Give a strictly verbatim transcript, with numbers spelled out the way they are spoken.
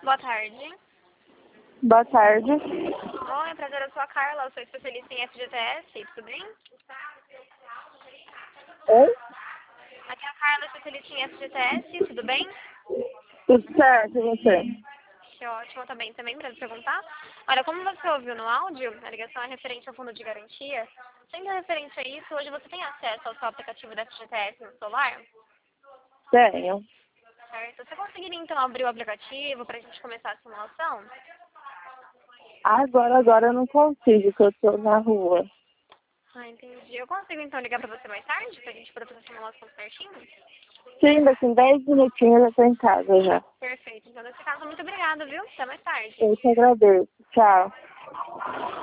Boa tarde. Boa tarde. Oi, prazer, eu sou a Carla, eu sou especialista em F G T S, tudo bem? Oi? Aqui é a Carla, especialista em F G T S, tudo bem? Tudo certo, e você? Que ótimo, também, também para perguntar. Olha, como você ouviu no áudio, a ligação é referente ao fundo de garantia. Sendo referente a isso, hoje você tem acesso ao seu aplicativo da F G T S no celular? Tenho. Certo? Você conseguiria então abrir o aplicativo para a gente começar a simulação? Agora, agora eu não consigo, porque eu tô na rua. Ah, entendi. Eu consigo então ligar para você mais tarde, para a gente poder fazer a simulação certinho? Sim, daqui em dez minutinhos eu tô em casa já. Perfeito. Então, nesse caso, muito obrigada, viu? Até mais tarde. Eu te agradeço. Tchau.